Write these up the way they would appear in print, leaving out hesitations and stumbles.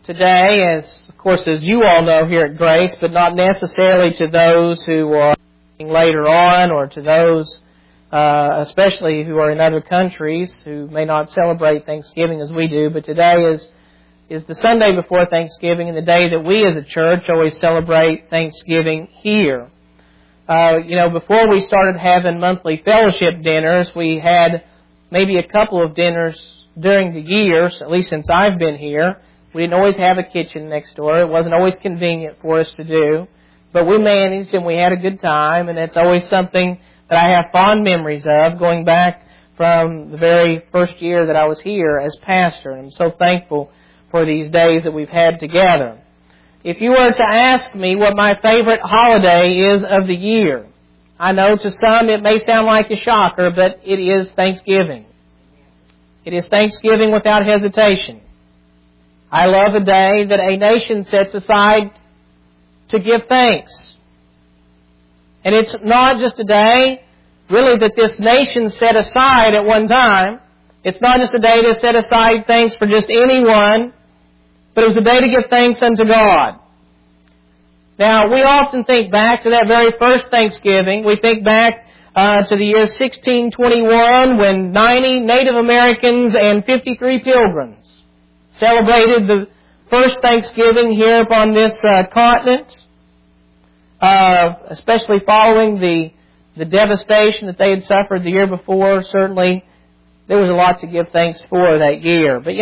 today, of course, as you all know here at Grace, but not necessarily to those who are later on or to those especially who are in other countries who may not celebrate Thanksgiving as we do. But today is the Sunday before Thanksgiving and the day that we as a church always celebrate Thanksgiving here. Before we started having monthly fellowship dinners, we had maybe a couple of dinners during the years, at least since I've been here. We didn't always have a kitchen next door. It wasn't always convenient for us to do. But we managed and we had a good time, and it's always something that I have fond memories of going back from the very first year that I was here as pastor. And I'm so thankful for these days that we've had together. If you were to ask me what my favorite holiday is of the year, I know to some it may sound like a shocker, but it is Thanksgiving. It is Thanksgiving without hesitation. I love a day that a nation sets aside to give thanks. And it's not just a day, really, that this nation set aside at one time. It's not just a day to set aside thanks for just anyone, but it was a day to give thanks unto God. Now, we often think back to that very first Thanksgiving. We think back to the year 1621 when 90 Native Americans and 53 Pilgrims celebrated the first Thanksgiving here upon this continent. Especially following the devastation that they had suffered the year before. Certainly, there was a lot to give thanks for that year. But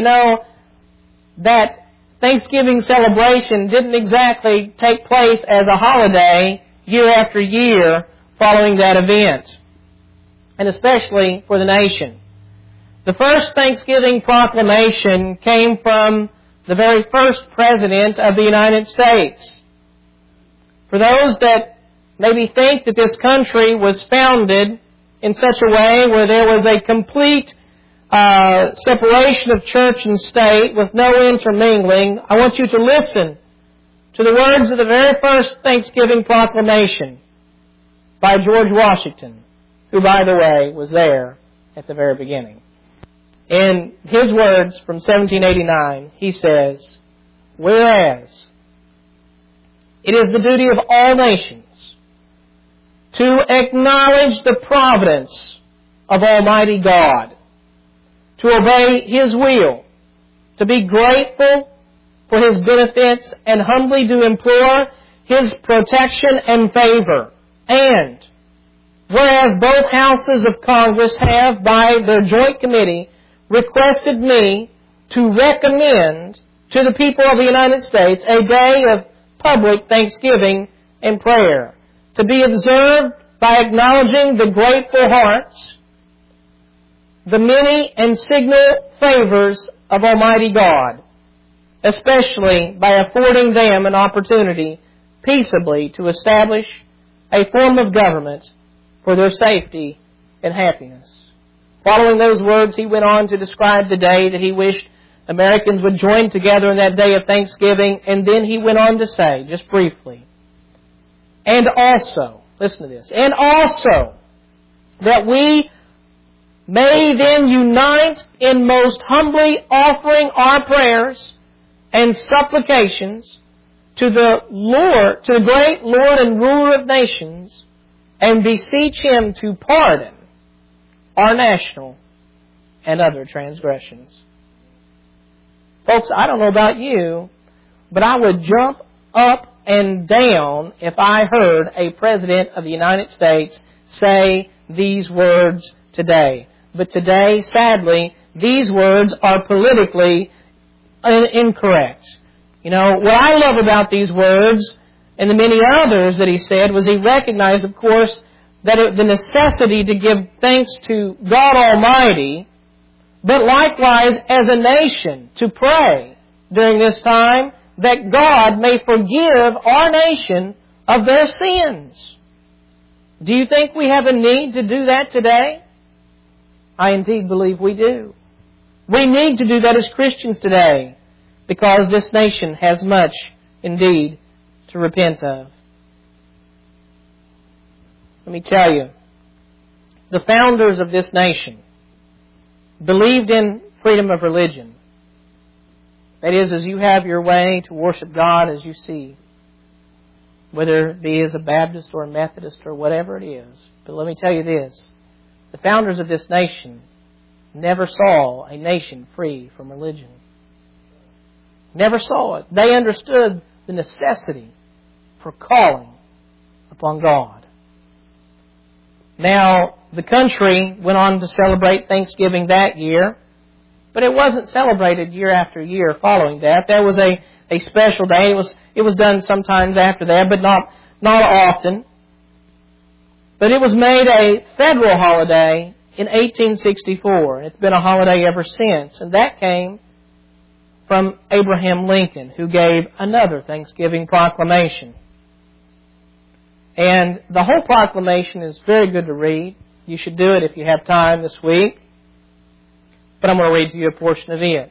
that Thanksgiving celebration didn't exactly take place as a holiday year after year following that event. And especially for the nation. The first Thanksgiving proclamation came from the very first President of the United States. For those that maybe think that this country was founded in such a way where there was a complete separation of church and state with no intermingling, I want you to listen to the words of the very first Thanksgiving proclamation by George Washington, who, by the way, was there at the very beginning. In his words from 1789, he says, "Whereas it is the duty of all nations to acknowledge the providence of Almighty God, to obey His will, to be grateful for His benefits, and humbly to implore His protection and favor. And whereas both houses of Congress have, by their joint committee, requested me to recommend to the people of the United States a day of public thanksgiving and prayer, to be observed by acknowledging the grateful hearts, the many and signal favors of Almighty God, especially by affording them an opportunity peaceably to establish a form of government for their safety and happiness." Following those words, he went on to describe the day that he wished Americans would join together in that day of Thanksgiving, and then he went on to say, just briefly, "And also," listen to this, "and also that we may then unite in most humbly offering our prayers and supplications to the Lord, to the great Lord and ruler of nations, and beseech Him to pardon our national and other transgressions." Folks, I don't know about you, but I would jump up and down if I heard a President of the United States say these words today. But today, sadly, these words are politically incorrect. What I love about these words and the many others that he said was he recognized, of course, that the necessity to give thanks to God Almighty, but likewise as a nation to pray during this time that God may forgive our nation of their sins. Do you think we have a need to do that today? I indeed believe we do. We need to do that as Christians today because this nation has much indeed to repent of. Let me tell you, the founders of this nation believed in freedom of religion. That is, as you have your way to worship God as you see, whether it be as a Baptist or a Methodist or whatever it is. But let me tell you this. The founders of this nation never saw a nation free from religion. Never saw it. They understood the necessity for calling upon God. Now, the country went on to celebrate Thanksgiving that year, but it wasn't celebrated year after year following that. There was a special day. It was done sometimes after that, but not often. But it was made a federal holiday in 1864. It's been a holiday ever since. And that came from Abraham Lincoln, who gave another Thanksgiving proclamation. And the whole proclamation is very good to read. You should do it if you have time this week. But I'm going to read to you a portion of it.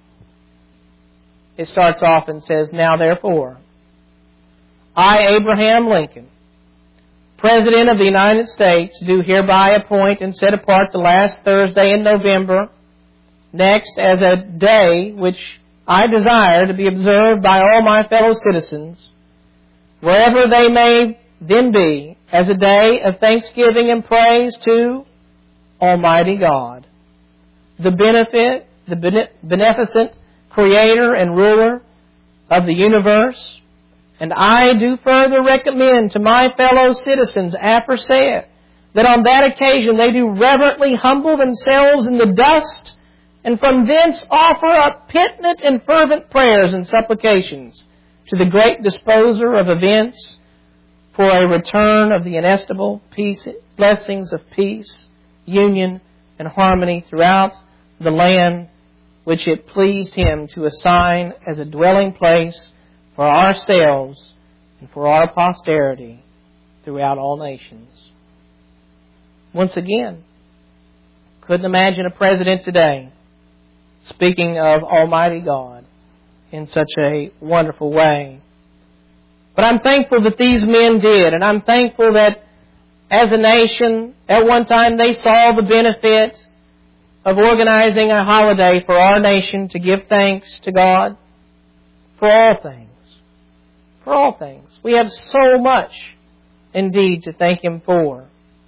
It starts off and says, "Now therefore, I, Abraham Lincoln, President of the United States, do hereby appoint and set apart the last Thursday in November next as a day which I desire to be observed by all my fellow citizens, wherever they may then be, as a day of thanksgiving and praise to Almighty God, the beneficent Creator and Ruler of the universe. And I do further recommend to my fellow citizens aforesaid that on that occasion they do reverently humble themselves in the dust, and from thence offer up penitent and fervent prayers and supplications to the great Disposer of events for a return of the inestimable blessings of peace, union, and harmony throughout the land which it pleased Him to assign as a dwelling place for ourselves and for our posterity throughout all nations." Once again, couldn't imagine a president today speaking of Almighty God in such a wonderful way. But I'm thankful that these men did, and I'm thankful that as a nation, at one time they saw the benefit of organizing a holiday for our nation to give thanks to God for all things. For all things. We have so much indeed to thank Him for.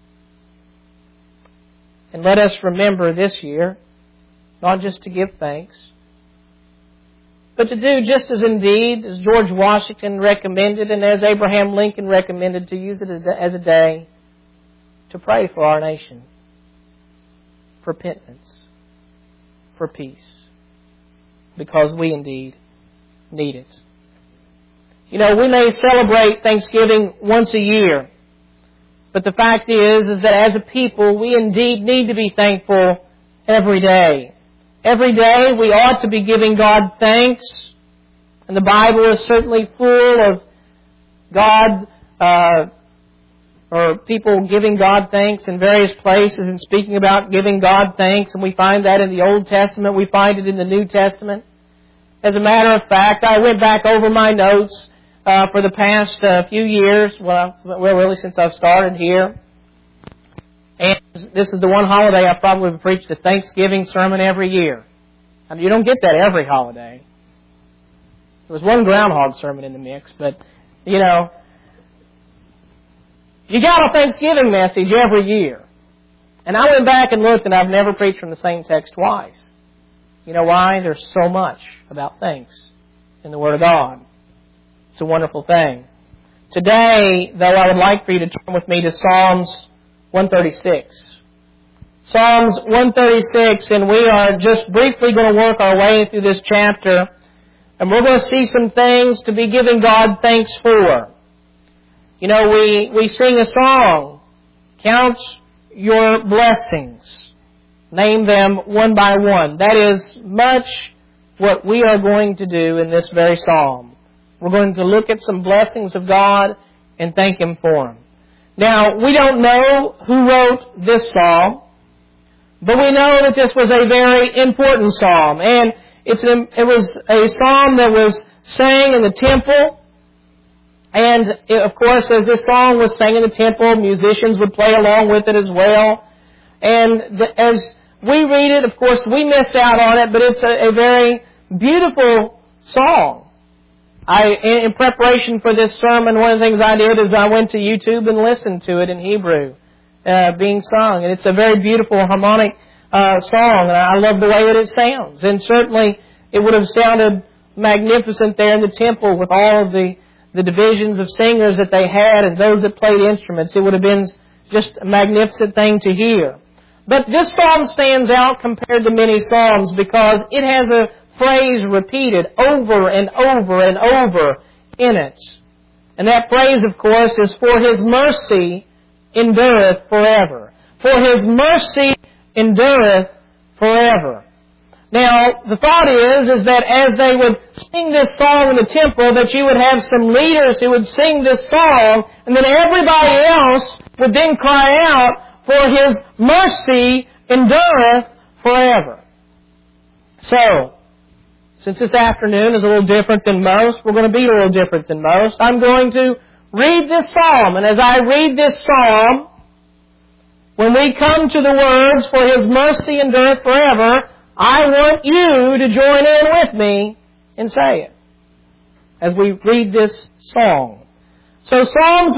And let us remember this year, not just to give thanks, but to do just as indeed as George Washington recommended and as Abraham Lincoln recommended, to use it as a day to pray for our nation, for penitence, for peace, because we indeed need it. You know, we may celebrate Thanksgiving once a year, but the fact is that as a people, we indeed need to be thankful every day. Every day we ought to be giving God thanks, and the Bible is certainly full of God, or people giving God thanks in various places and speaking about giving God thanks, and we find that in the Old Testament, we find it in the New Testament. As a matter of fact, I went back over my notes for the past few years, well, really since I've started here. And this is the one holiday I probably preached a Thanksgiving sermon every year. I mean, you don't get that every holiday. There was one groundhog sermon in the mix, but, you know, you got a Thanksgiving message every year. And I went back and looked, and I've never preached from the same text twice. You know why? There's so much about thanks in the Word of God. It's a wonderful thing. Today, though, I would like for you to turn with me to Psalms 136. Psalms 136, and we are just briefly going to work our way through this chapter, and we're going to see some things to be giving God thanks for. You know, we sing a song, "Count your blessings, name them one by one." That is much what we are going to do in this very psalm. We're going to look at some blessings of God and thank Him for them. Now, we don't know who wrote this psalm, but we know that this was a very important psalm. And it was a psalm that was sang in the temple. And, of course, as this song was sang in the temple, musicians would play along with it as well. And as we read it, of course, we missed out on it, but it's a very beautiful song. In preparation for this sermon, one of the things I did is I went to YouTube and listened to it in Hebrew, being sung. And it's a very beautiful harmonic song, and I love the way that it sounds. And certainly it would have sounded magnificent there in the temple with all of the divisions of singers that they had and those that played instruments. It would have been just a magnificent thing to hear. But this psalm stands out compared to many psalms because it has a phrase repeated over and over and over in it. And that phrase, of course, is, "For His mercy endureth forever." For His mercy endureth forever. Now, the thought is that as they would sing this song in the temple, that you would have some leaders who would sing this song, and then everybody else would then cry out, "For His mercy endureth forever." So, since this afternoon is a little different than most, we're going to be a little different than most. I'm going to read this psalm, and as I read this psalm, when we come to the words, "For His mercy endureth forever," I want you to join in with me and say it as we read this song. So Psalms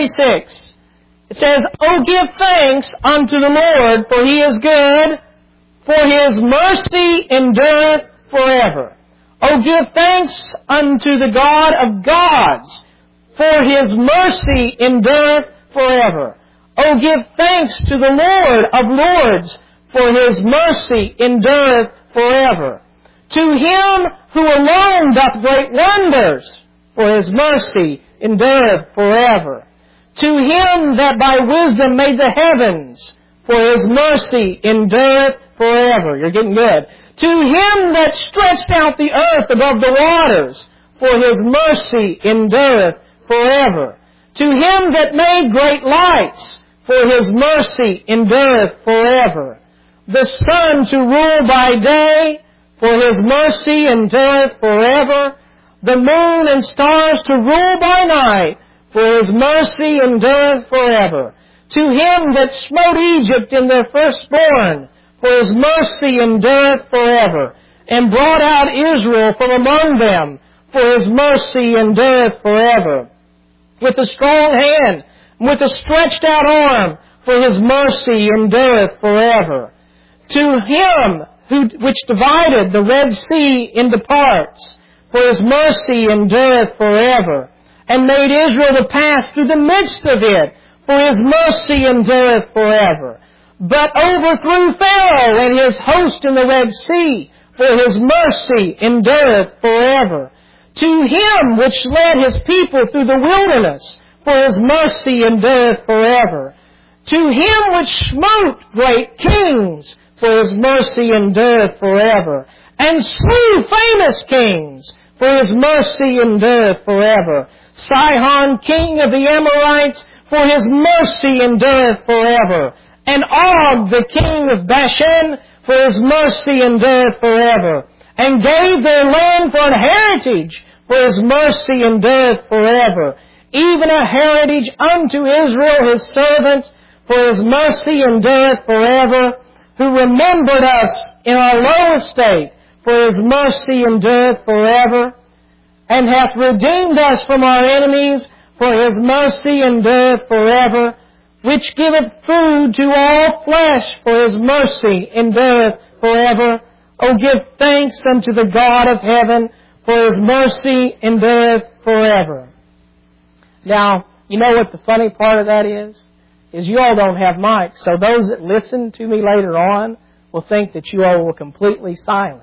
136, it says, "Oh, give thanks unto the Lord, for He is good, for His mercy endureth forever. Oh, give thanks unto the God of gods, for His mercy endureth forever. Oh, give thanks to the Lord of lords, for His mercy endureth forever. To Him who alone doth great wonders, for His mercy endureth forever. To Him that by wisdom made the heavens, for His mercy endureth forever." You're getting good. "To Him that stretched out the earth above the waters, for His mercy endureth forever. To Him that made great lights, for His mercy endureth forever. The sun to rule by day, for His mercy endureth forever. The moon and stars to rule by night, for His mercy endureth forever. To Him that smote Egypt in their firstborn, for His mercy endureth forever. And brought out Israel from among them, for His mercy endureth forever. With a strong hand, with a stretched out arm, for His mercy endureth forever. To Him which divided the Red Sea into parts, for His mercy endureth forever. And made Israel to pass through the midst of it, for His mercy endureth forever. But overthrew Pharaoh and his host in the Red Sea, for His mercy endureth forever. To Him which led His people through the wilderness, for His mercy endureth forever. To Him which smote great kings, for His mercy endureth forever. And slew famous kings, for His mercy endureth forever. Sihon, king of the Amorites, for His mercy endureth forever. And Og, the king of Bashan, for His mercy endureth forever. And gave their land for an heritage, for His mercy endureth forever. Even a heritage unto Israel His servant, for His mercy endureth forever. Who remembered us in our low estate, for His mercy endureth forever. And hath redeemed us from our enemies, for His mercy endureth forever. Which giveth food to all flesh, for His mercy endureth forever. Oh, give thanks unto the God of heaven, for His mercy endureth forever." Now, you know what the funny part of that is you all don't have mics, so those that listen to me later on will think that you all were completely silent.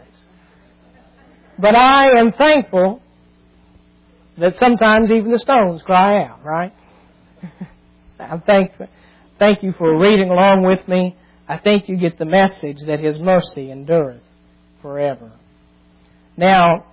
But I am thankful that sometimes even the stones cry out, right? I'm thankful. Thank you for reading along with me. I think you get the message that His mercy endureth forever. Now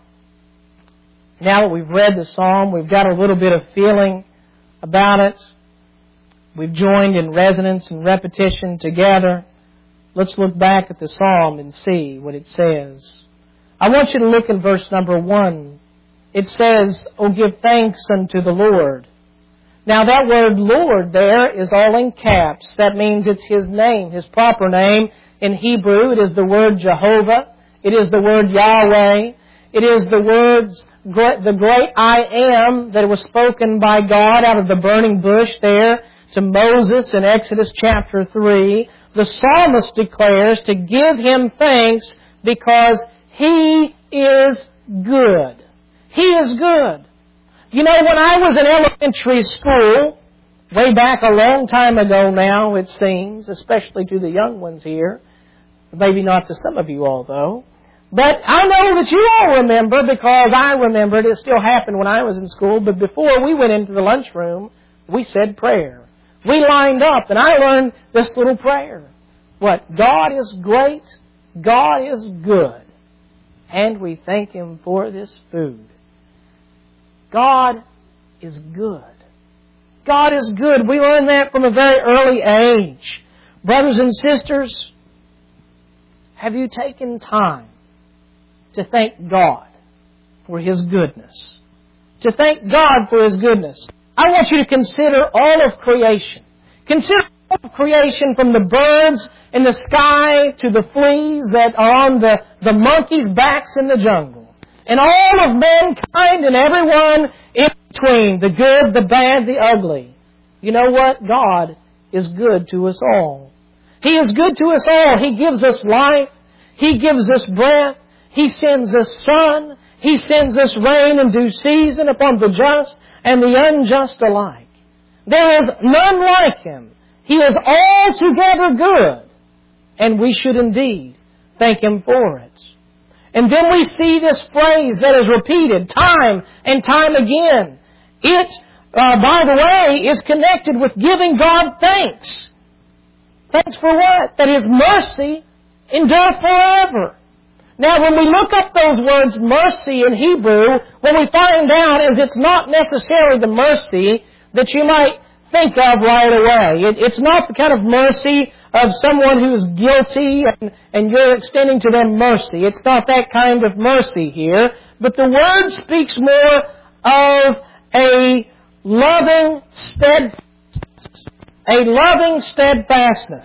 that we've read the psalm, we've got a little bit of feeling about it. We've joined in resonance and repetition together. Let's look back at the psalm and see what it says. I want you to look in verse number 1. It says, "Oh, give thanks unto the Lord." Now that word Lord there is all in caps. That means it's His name, His proper name. In Hebrew, it is the word Jehovah. It is the word Yahweh. It is the words, the great I am that was spoken by God out of the burning bush there to Moses in Exodus chapter 3. The psalmist declares to give Him thanks because He is good. He is good. You know, when I was in elementary school, way back a long time ago now, it seems, especially to the young ones here, maybe not to some of you all, though. But I know that you all remember, because I remembered it still happened when I was in school, but before we went into the lunchroom, we said prayer. We lined up, and I learned this little prayer. What? God is great, God is good, and we thank Him for this food. God is good. God is good. We learned that from a very early age. Brothers and sisters, have you taken time to thank God for His goodness? To thank God for His goodness. I want you to consider all of creation. Consider all of creation, from the birds in the sky to the fleas that are on the monkeys' backs in the jungle. And all of mankind and everyone in between, the good, the bad, the ugly. You know what? God is good to us all. He is good to us all. He gives us life. He gives us breath. He sends us sun. He sends us rain in due season upon the just and the unjust alike. There is none like Him. He is altogether good. And we should indeed thank Him for it. And then we see this phrase that is repeated time and time again. It, by the way, is connected with giving God thanks. Thanks for what? That His mercy endureth forever. Now, when we look up those words, mercy in Hebrew, what we find out is it's not necessarily the mercy that you might think of right away. It's not the kind of mercy of someone who's guilty and you're extending to them mercy. It's not that kind of mercy here. But the word speaks more of a loving steadfastness. A loving steadfastness.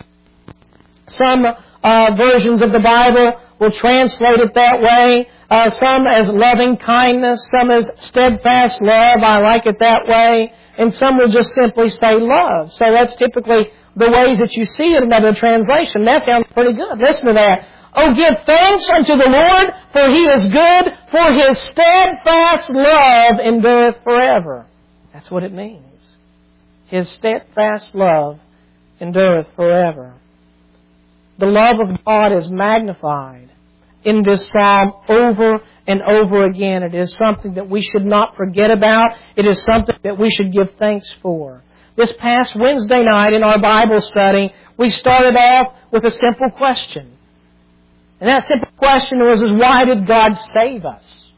Some versions of the Bible will translate it that way. Some as loving kindness, some as steadfast love. I like it that way. And some will just simply say love. So that's typically the ways that you see it in another translation. That sounds pretty good. Listen to that. Oh, give thanks unto the Lord, for He is good, for His steadfast love endureth forever. That's what it means. His steadfast love endureth forever. The love of God is magnified in this psalm over and over again. It is something that we should not forget about. It is something that we should give thanks for. This past Wednesday night in our Bible study, we started off with a simple question. And that simple question was, why did God save us?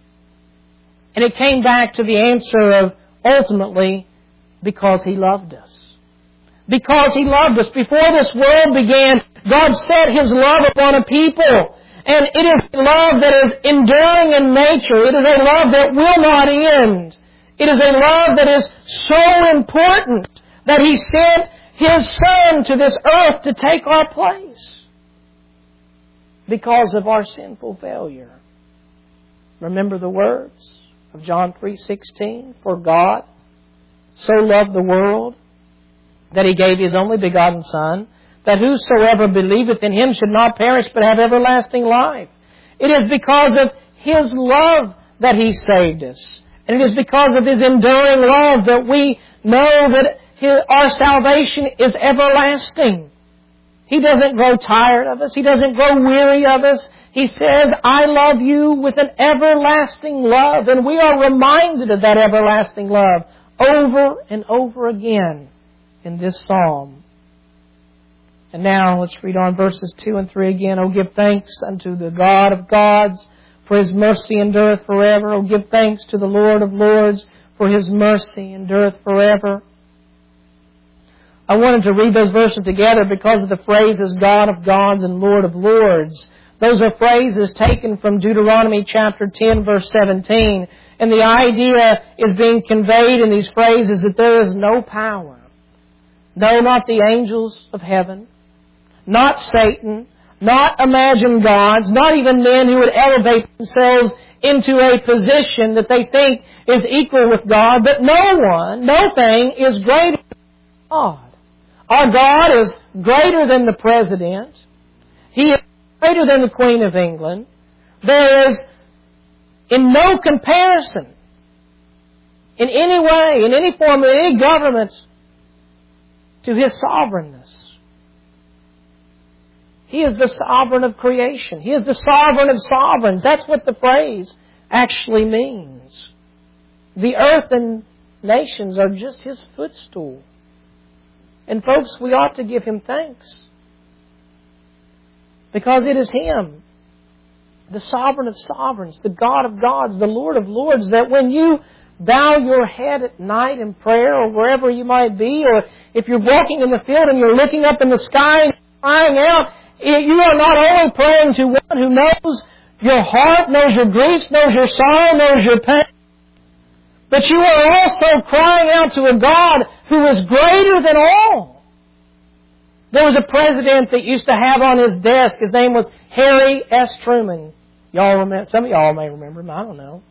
And it came back to the answer of, ultimately, because He loved us. Because He loved us. Before this world began, God set His love upon a people. And it is a love that is enduring in nature. It is a love that will not end. It is a love that is so important that He sent His Son to this earth to take our place because of our sinful failure. Remember the words of John 3:16, for God so loved the world that He gave His only begotten Son, that whosoever believeth in Him should not perish but have everlasting life. It is because of His love that He saved us. And it is because of His enduring love that we know that our salvation is everlasting. He doesn't grow tired of us. He doesn't grow weary of us. He says, I love you with an everlasting love. And we are reminded of that everlasting love over and over again in this psalm. And now let's read on verses 2 and 3 again. Oh, give thanks unto the God of gods, for His mercy endureth forever. Oh, give thanks to the Lord of lords, for His mercy endureth forever. I wanted to read those verses together because of the phrases God of gods and Lord of lords. Those are phrases taken from Deuteronomy chapter 10, verse 17. And the idea is being conveyed in these phrases that there is no power. No, not the angels of heaven. Not Satan. Not imagined gods. Not even men who would elevate themselves into a position that they think is equal with God, but no thing is greater than God. Our God is greater than the President. He is greater than the Queen of England. There is in no comparison, in any way, in any form, in any government, to His sovereignness. He is the sovereign of creation. He is the sovereign of sovereigns. That's what the phrase actually means. The earth and nations are just His footstool. And folks, we ought to give Him thanks. Because it is Him, the sovereign of sovereigns, the God of gods, the Lord of lords, that when you bow your head at night in prayer or wherever you might be, or if you're walking in the field and you're looking up in the sky and crying out, you are not only praying to one who knows your heart, knows your griefs, knows your sorrow, knows your pain, but you are also crying out to a God who is greater than all. There was a president that used to have on his desk, his name was Harry S. Truman. Y'all remember? Some of y'all may remember him, I don't know.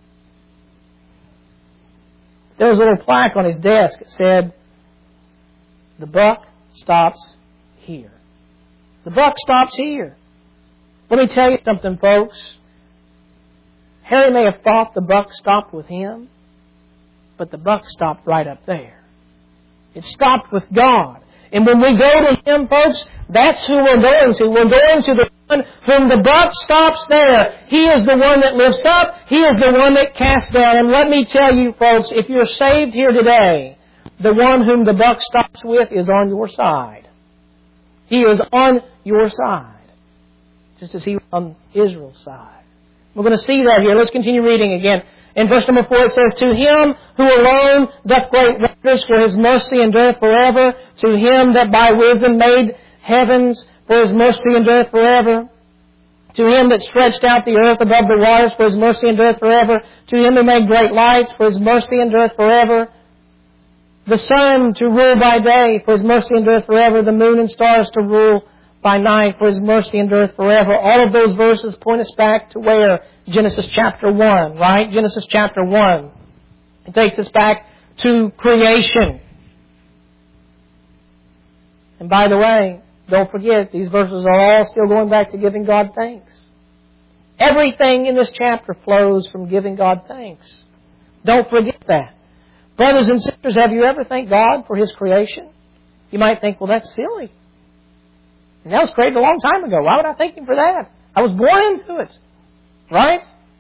There was a little plaque on his desk that said, "The buck stops here." The buck stops here. Let me tell you something, folks. Harry may have thought the buck stopped with him, but the buck stopped right up there. It stopped with God. And when we go to Him, folks, that's who we're going to. We're going to the one whom the buck stops there. He is the one that lifts up. He is the one that casts down. And let me tell you, folks, if you're saved here today, the one whom the buck stops with is on your side. He is on your side, just as He was on Israel's side. We're going to see that here. Let's continue reading again. In verse number 4 it says, "To Him who alone doth great wonders, for His mercy endureth forever. To Him that by wisdom made heavens, for His mercy endureth forever. To Him that stretched out the earth above the waters, for His mercy endureth forever. To Him who made great lights, for His mercy endureth forever. The sun to rule by day, for His mercy endureth forever. The moon and stars to rule by night, for His mercy endureth forever." All of those verses point us back to where? Genesis chapter 1, right? Genesis chapter 1. It takes us back to creation. And by the way, don't forget, these verses are all still going back to giving God thanks. Everything in this chapter flows from giving God thanks. Don't forget that. Brothers and sisters, have you ever thanked God for His creation? You might think, well, that's silly. And that was created a long time ago. Why would I thank Him for that? I was born into it. Right?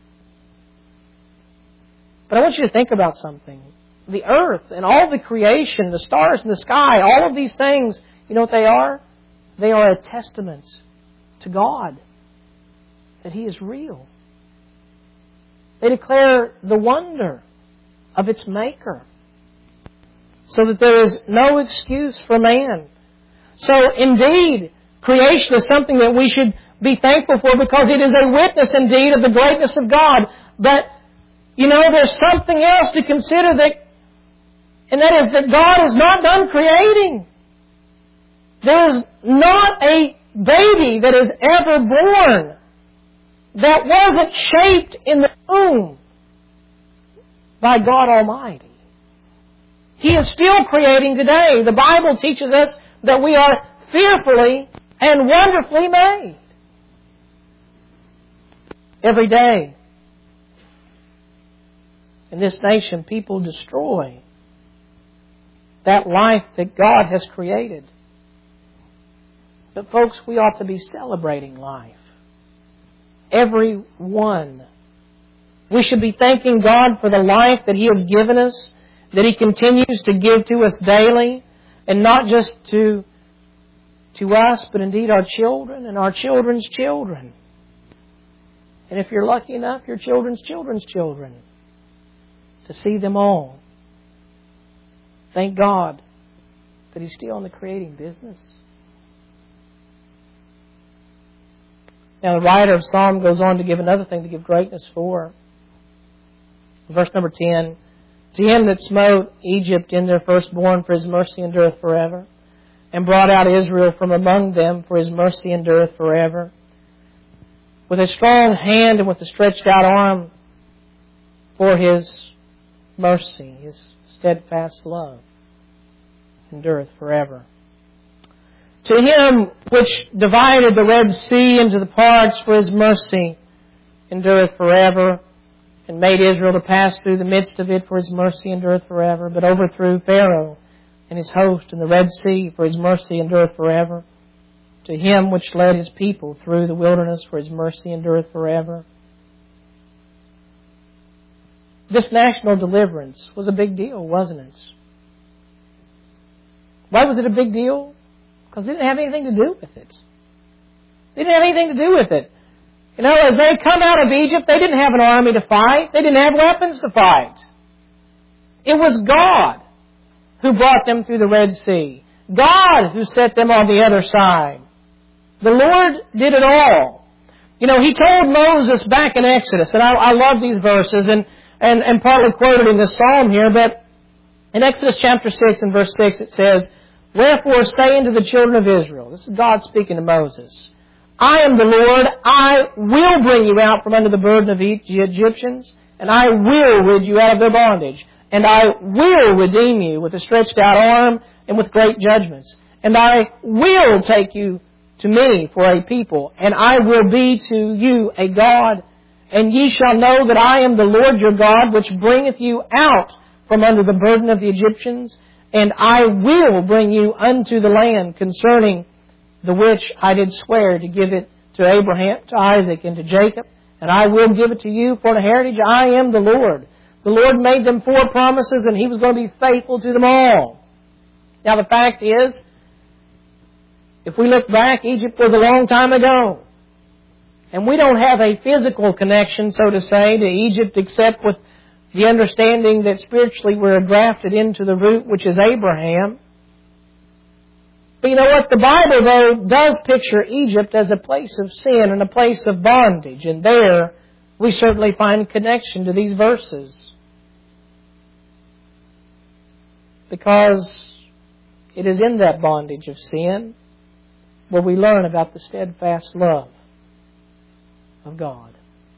But I want you to think about something. The earth and all the creation, the stars in the sky, all of these things, you know what they are? They are a testament to God, that He is real. They declare the wonder of its Maker, so that there is no excuse for man. So indeed, creation is something that we should be thankful for, because it is a witness indeed of the greatness of God. But, you know, there's something else to consider, and that is that God is not done creating. There is not a baby that is ever born that wasn't shaped in the womb by God Almighty. He is still creating today. The Bible teaches us that we are fearfully and wonderfully made. Every day in this nation, people destroy that life that God has created. But folks, we ought to be celebrating life. Every one. We should be thanking God for the life that He has given us, that He continues to give to us daily, and not just to us, but indeed our children and our children's children. And if you're lucky enough, your children's children's children, to see them all. Thank God that He's still in the creating business. Now the writer of Psalm goes on to give another thing to give greatness for. Verse number 10, "To Him that smote Egypt in their firstborn, for His mercy endureth forever, and brought out Israel from among them, for His mercy endureth forever. with a strong hand and with a stretched out arm for His mercy, His steadfast love endureth forever. To Him which divided the Red Sea into the parts, for His mercy endureth forever, and made Israel to pass through the midst of it, for His mercy endureth forever, but overthrew Pharaoh and his host in the Red Sea, for His mercy endureth forever. To Him which led His people through the wilderness, for His mercy endureth forever. This national deliverance was a big deal, wasn't it? Why was it a big deal? Because it didn't have anything to do with it. They didn't have anything to do with it. You know, as they come out of Egypt, they didn't have an army to fight. They didn't have weapons to fight. It was God who brought them through the Red Sea. God who set them on the other side. The Lord did it all. You know, He told Moses back in Exodus, and I love these verses, and partly quoted in this psalm here, but in Exodus chapter 6 and verse 6 it says, "Wherefore say unto the children of Israel," this is God speaking to Moses, "I am the Lord, I will bring you out from under the burden of the Egyptians, and I will rid you out of their bondage, and I will redeem you with a stretched out arm and with great judgments, and I will take you to me for a people, and I will be to you a God, and ye shall know that I am the Lord your God, which bringeth you out from under the burden of the Egyptians, and I will bring you unto the land concerning the which I did swear to give it to Abraham, to Isaac, and to Jacob, and I will give it to you for an heritage. I am the Lord." The Lord made them 4 promises, and He was going to be faithful to them all. Now the fact is, if we look back, Egypt was a long time ago. And we don't have a physical connection, so to say, to Egypt except with the understanding that spiritually we're grafted into the root, which is Abraham. But you know what? The Bible, though, does picture Egypt as a place of sin and a place of bondage. And there we certainly find connection to these verses. Because it is in that bondage of sin where we learn about the steadfast love of God.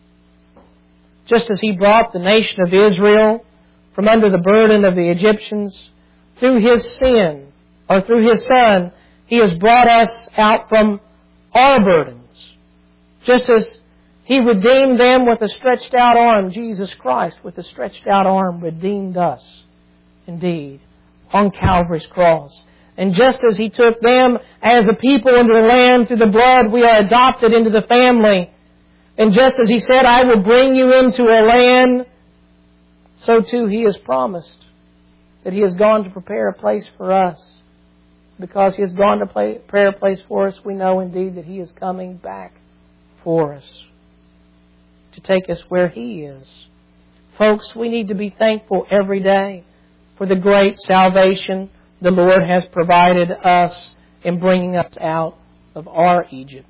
Just as He brought the nation of Israel from under the burden of the Egyptians, through His sin, or through His Son, He has brought us out from our burdens. Just as He redeemed them with a stretched out arm, Jesus Christ with a stretched out arm redeemed us, indeed, on Calvary's cross. And just as He took them as a people into the land through the blood, we are adopted into the family. And just as He said, "I will bring you into a land," so too He has promised that He has gone to prepare a place for us. Because He has gone to prepare a place for us, we know indeed that He is coming back for us to take us where He is. Folks, we need to be thankful every day for the great salvation the Lord has provided us in bringing us out of our Egypt.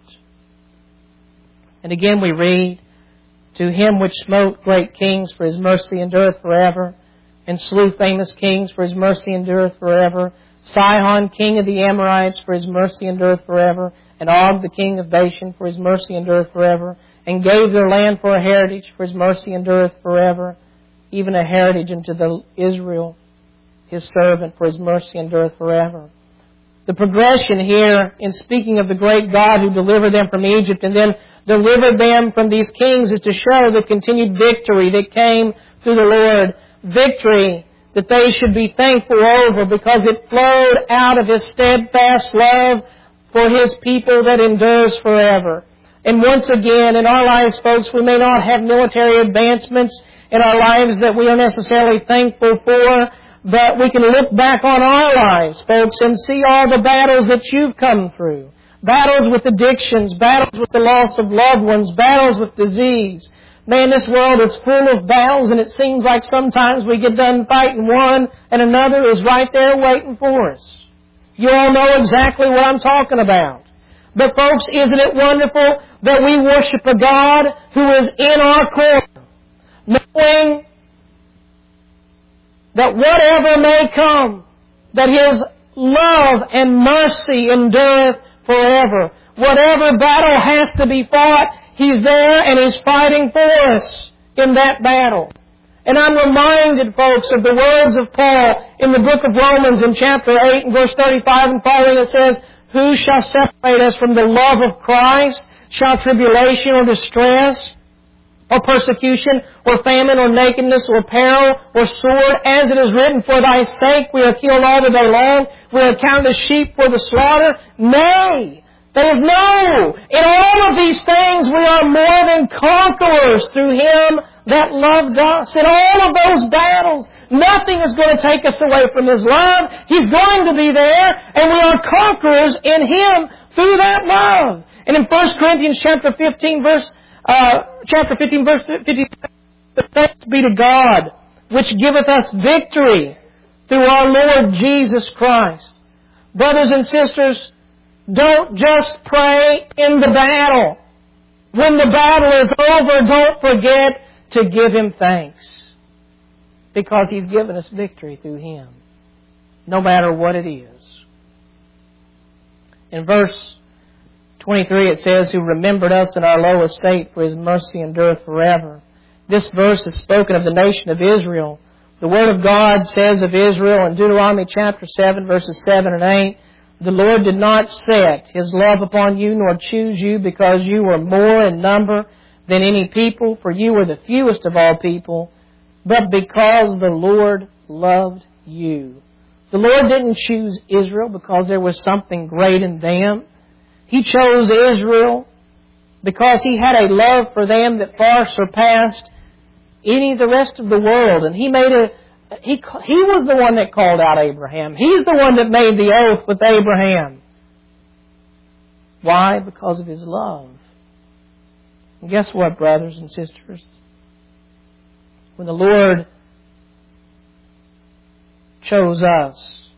And again we read, "To Him which smote great kings, for His mercy endureth forever, and slew famous kings, for His mercy endureth forever, Sihon, king of the Amorites, for His mercy endureth forever, and Og, the king of Bashan, for His mercy endureth forever, and gave their land for a heritage, for His mercy endureth forever, even a heritage unto Israel, His servant, for His mercy endureth forever." The progression here in speaking of the great God who delivered them from Egypt and then delivered them from these kings is to show the continued victory that came through the Lord. Victory that they should be thankful over because it flowed out of His steadfast love for His people that endures forever. And once again, in our lives, folks, we may not have military advancements in our lives that we are necessarily thankful for, but we can look back on our lives, folks, and see all the battles that you've come through. Battles with addictions, battles with the loss of loved ones, battles with disease. Man, this world is full of battles, and it seems like sometimes we get done fighting one and another is right there waiting for us. You all know exactly what I'm talking about. But folks, isn't it wonderful that we worship a God who is in our corner, knowing that whatever may come, that His love and mercy endureth forever. Whatever battle has to be fought, He's there and He's fighting for us in that battle. And I'm reminded, folks, of the words of Paul in the book of Romans in chapter 8 and verse 35 and following. It says, "Who shall separate us from the love of Christ? Shall tribulation or distress or persecution or famine or nakedness or peril or sword? As it is written, for thy sake we are killed all the day long. We are counted as sheep for the slaughter. Nay, there is no. In all of these things we are more than conquerors through Him that loved us." In all of those battles, nothing is going to take us away from His love. He's going to be there, and we are conquerors in Him through that love. And in 1 Corinthians chapter 15, verse 57, thanks be to God, which giveth us victory through our Lord Jesus Christ. Brothers and sisters, don't just pray in the battle. When the battle is over, don't forget to give Him thanks. Because He's given us victory through Him, no matter what it is. In verse 23 it says, "Who remembered us in our low estate, for His mercy endureth forever." This verse is spoken of the nation of Israel. The Word of God says of Israel in Deuteronomy chapter 7, verses 7 and 8, "The Lord did not set His love upon you, nor choose you, because you were more in number than any people, for you were the fewest of all people, but because the Lord loved you." The Lord didn't choose Israel because there was something great in them. He chose Israel because He had a love for them that far surpassed any of the rest of the world. And He was the one that called out Abraham. He's the one that made the oath with Abraham. Why? Because of His love. And guess what, brothers and sisters? When the Lord chose us,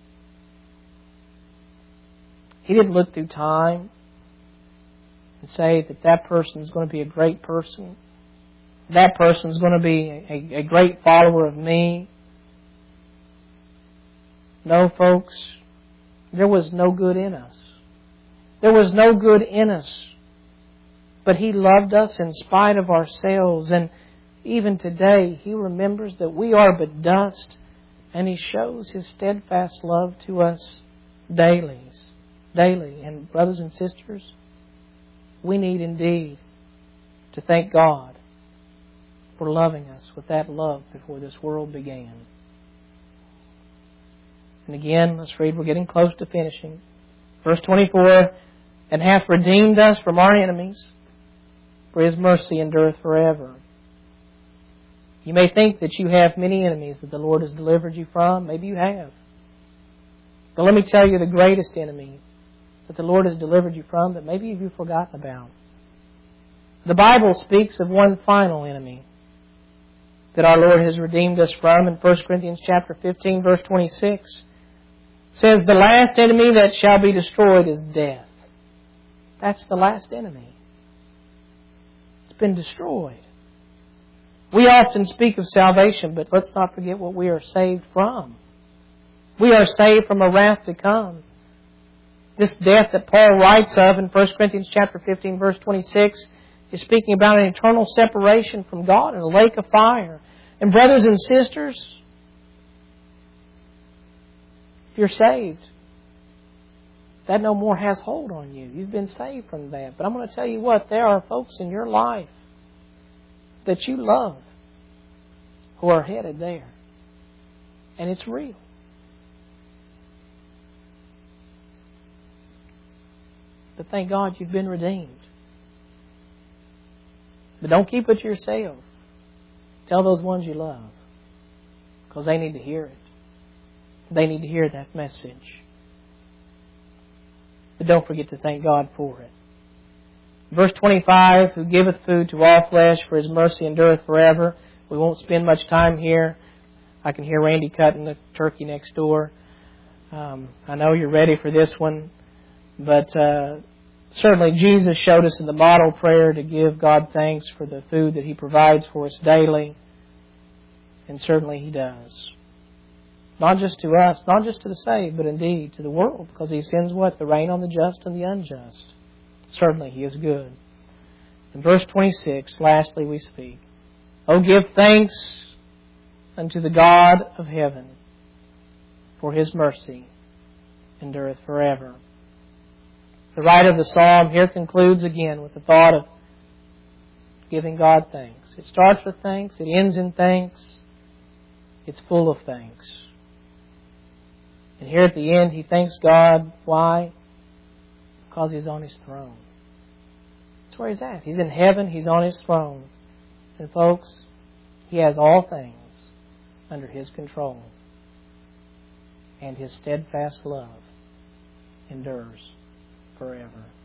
He didn't look through time and say that person is going to be a great person. That person is going to be a great follower of me. No, folks. There was no good in us. There was no good in us. But He loved us in spite of ourselves. And even today, He remembers that we are but dust. And He shows His steadfast love to us daily. And brothers and sisters, we need indeed to thank God for loving us with that love before this world began. And again, let's read. We're getting close to finishing. Verse 24, "And hath redeemed us from our enemies, for His mercy endureth forever." You may think that you have many enemies that the Lord has delivered you from. Maybe you have. But let me tell you the greatest enemy that the Lord has delivered you from that maybe you've forgotten about. The Bible speaks of one final enemy that our Lord has redeemed us from. In 1 Corinthians chapter 15, verse 26, it says, "The last enemy that shall be destroyed is death." That's the last enemy. It's been destroyed. We often speak of salvation, but let's not forget what we are saved from. We are saved from a wrath to come. This death that Paul writes of in 1 Corinthians chapter 15, verse 26, is speaking about an eternal separation from God in a lake of fire. And brothers and sisters, if you're saved, that no more has hold on you. You've been saved from that. But I'm going to tell you what, there are folks in your life that you love who are headed there. And it's real. But thank God you've been redeemed. But don't keep it to yourself. Tell those ones you love. Because they need to hear it. They need to hear that message. But don't forget to thank God for it. Verse 25, "Who giveth food to all flesh, for His mercy endureth forever." We won't spend much time here. I can hear Randy cutting the turkey next door. I know you're ready for this one. But certainly Jesus showed us in the model prayer to give God thanks for the food that He provides for us daily. And certainly He does. Not just to us, not just to the saved, but indeed to the world. Because He sends what? The rain on the just and the unjust. Certainly He is good. In verse 26, lastly we speak, "O give thanks unto the God of heaven, for His mercy endureth forever." The writer of the psalm here concludes again with the thought of giving God thanks. It starts with thanks. It ends in thanks. It's full of thanks. And here at the end, he thanks God. Why? Because He's on His throne. That's where He's at. He's in heaven. He's on His throne. And folks, He has all things under His control. And His steadfast love endures forever.